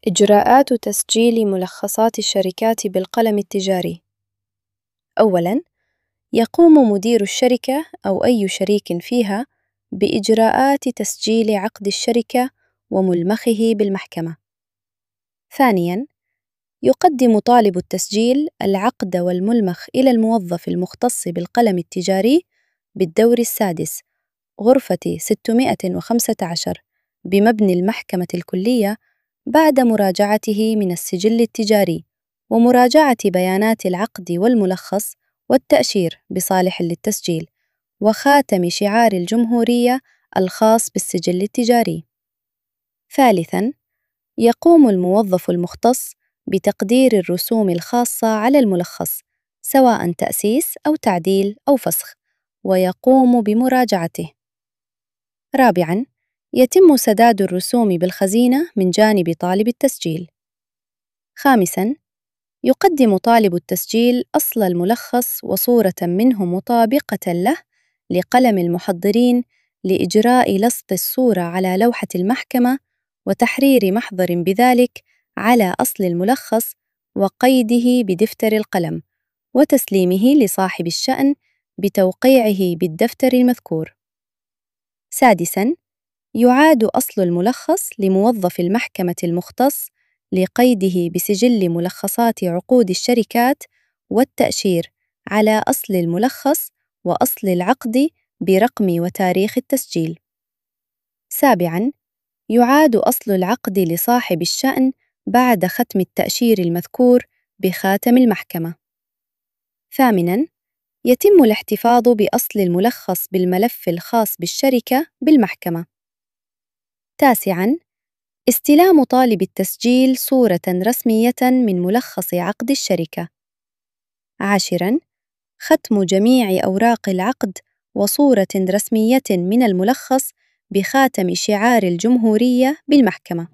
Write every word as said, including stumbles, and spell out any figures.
إجراءات تسجيل ملخصات الشركات بالقلم التجاري. أولاً، يقوم مدير الشركة أو أي شريك فيها بإجراءات تسجيل عقد الشركة وملمخه بالمحكمة. ثانياً، يقدم طالب التسجيل العقد والملمخ إلى الموظف المختص بالقلم التجاري بالدور السادس غرفة ستمائة وخمسة عشر بمبنى المحكمة الكلية بعد مراجعته من السجل التجاري ومراجعة بيانات العقد والملخص والتأشير بصالح للتسجيل وخاتم شعار الجمهورية الخاص بالسجل التجاري. ثالثاً، يقوم الموظف المختص بتقدير الرسوم الخاصة على الملخص سواء تأسيس أو تعديل أو فسخ ويقوم بمراجعته. رابعاً، يتم سداد الرسوم بالخزينة من جانب طالب التسجيل. خامساً، يقدم طالب التسجيل أصل الملخص وصورة منه مطابقة له لقلم المحضرين لإجراء لصق الصورة على لوحة المحكمة وتحرير محضر بذلك على أصل الملخص وقيده بدفتر القلم وتسليمه لصاحب الشأن بتوقيعه بالدفتر المذكور. سادساً، يعاد أصل الملخص لموظف المحكمة المختص لقيده بسجل ملخصات عقود الشركات والتأشير على أصل الملخص وأصل العقد برقم وتاريخ التسجيل. سابعاً، يعاد أصل العقد لصاحب الشأن بعد ختم التأشير المذكور بخاتم المحكمة. ثامناً، يتم الاحتفاظ بأصل الملخص بالملف الخاص بالشركة بالمحكمة. تاسعاً، استلام طالب التسجيل صورة رسمية من ملخص عقد الشركة. عاشراً، ختم جميع أوراق العقد وصورة رسمية من الملخص بخاتم شعار الجمهورية بالمحكمة.